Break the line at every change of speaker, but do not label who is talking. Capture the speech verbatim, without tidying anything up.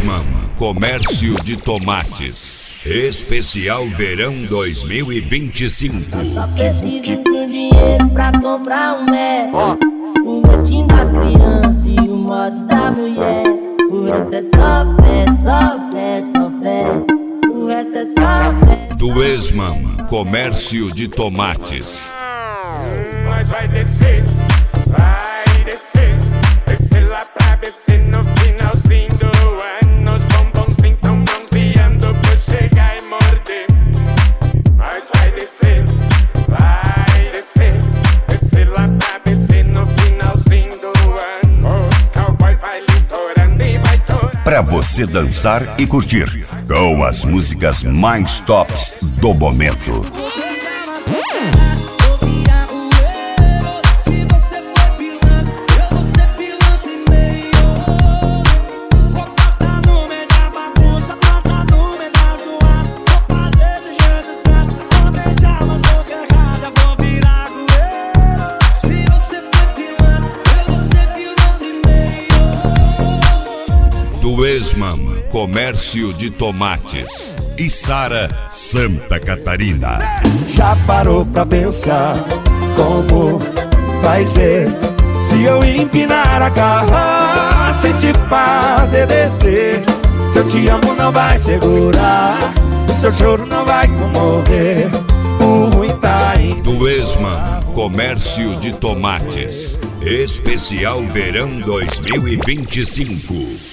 Duesman, comércio de tomates. Especial Verão dois mil e vinte e cinco.
Só preciso de um dinheiro pra comprar um Mac, o netinho das crianças e o mods da mulher. O resto é só fé, só fé, só fé. O resto é só fé.
Duesman, comércio de tomates.
Mas vai descer, vai descer, descer lá pra descer no finalzinho do ano. Os bombonzinhos tão bronzeando pra chegar e morder. Mas vai descer, vai descer, descer lá pra descer no finalzinho do ano. Os cowboy vai litorando e vai torando.
Pra você dançar e curtir com as músicas mais tops do momento. Duesman, comércio de tomates. Içara, Santa Catarina.
Já parou pra pensar como vai ser se eu empinar a carroça e te fazer descer? Seu te amo não vai segurar, o seu choro não vai comover. O ruim tá indo.
Duesman, comércio de tomates. Especial Verão dois mil e vinte e cinco.